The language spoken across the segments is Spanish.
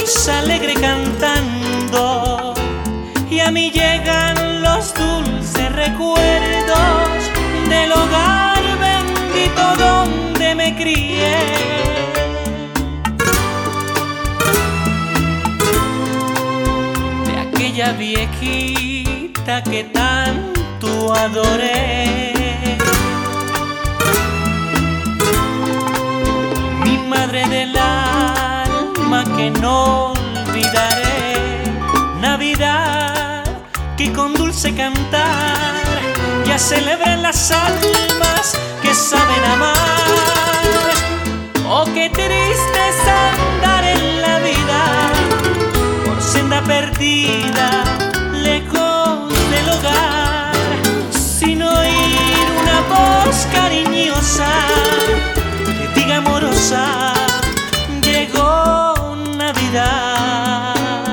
vais alegre cantando y a mí llegan los dulces recuerdos del hogar bendito donde me crié. De aquella viejita que tanto adoré, mi madre del alma que no olvidaré. Navidad que con dulce cantar ya celebran las almas que saben amar. Oh, qué triste es andar en la vida por senda perdida, lejos del hogar, sin oír una voz cariñosa que diga amorosa: llegó Navidad.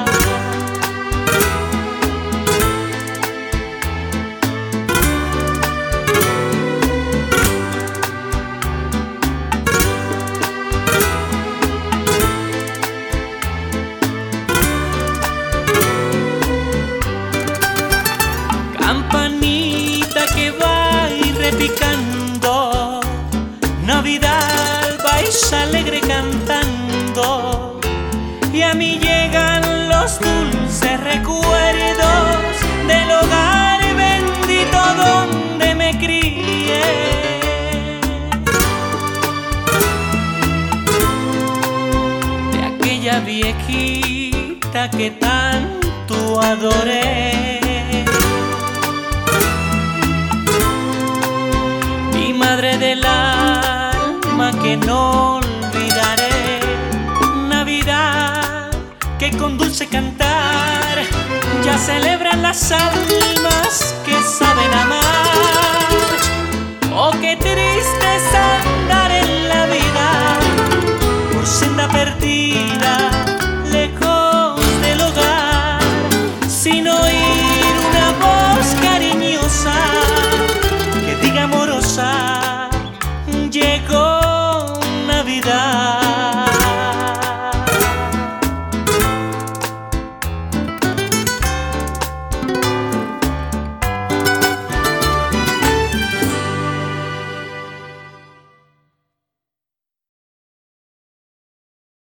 Campanita que va y repicando, Navidad vais alegre cantando y a mí llegan los dulces recuerdos del hogar bendito donde me crié. De aquella viejita que tanto adoré, mi madre del alma que no olvidaré. Navidad que con dulce cantar ya celebran las almas que saben amar.